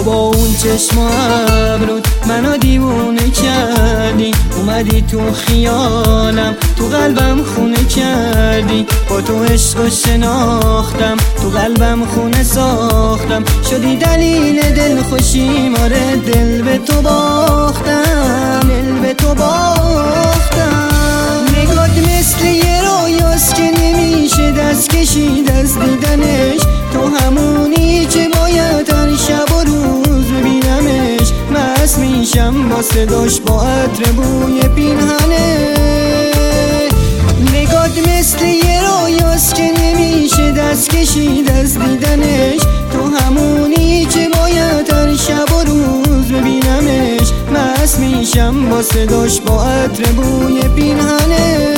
تو با اون چشم و ابرود منو دیوونه کردی، اومدی تو خیالم تو قلبم خونه کردی. با تو عشق و شناختم تو قلبم خونه ساختم، شدی دلیل دل خوشیم، آره دل به تو باختم، دل به تو باختم. نگات مثل یه رویاست که نمیشه دست کشید از دیدنش، تو همونی که باید هر شب و روز ببینمش. مست میشم با صداش، با عطر بوی پیرهنه. نگات مثل یه رویاست که نمیشه دست کشید از دیدنش، تو همونی که باید هر شب و روز ببینمش. مست میشم با صداش، با عطر بوی پیرهنه.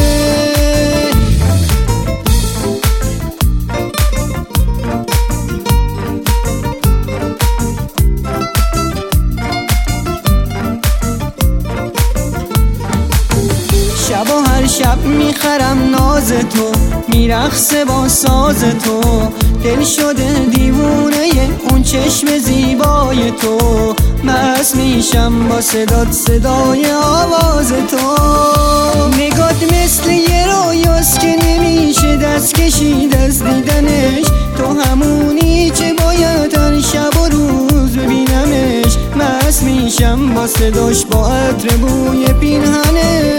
شب و هر شب میخرم ناز تو، میرقصه با ساز تو. دل شده دیوونه اون چشم زیبای تو، مست میشم با صدات، صدای آواز تو. نگات مثل یه رویاست که نمیشه دست کشید از دیدنش، تو همونی که باید هر شب و روز ببینمش. مست میشم با صداش، با عطر بوی پیرهنه.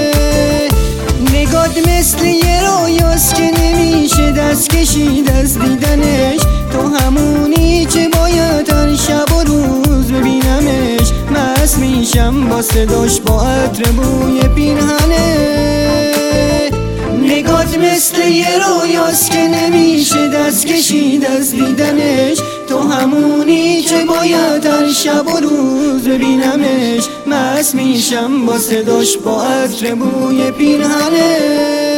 نگات مثل یه رویاست که نمیشه دست کشید از دیدنش، تو همونی که باید هر شب و روز ببینمش. مست میشم با صداش، با عطر بوی پیرهنه. نگات مثل یه رویاست که نمیشه دست کشید از دیدنش، تو همونی که باید هر شب و روز ببینمش. مست میشم با صداش، با عطر بوی پیرهنه.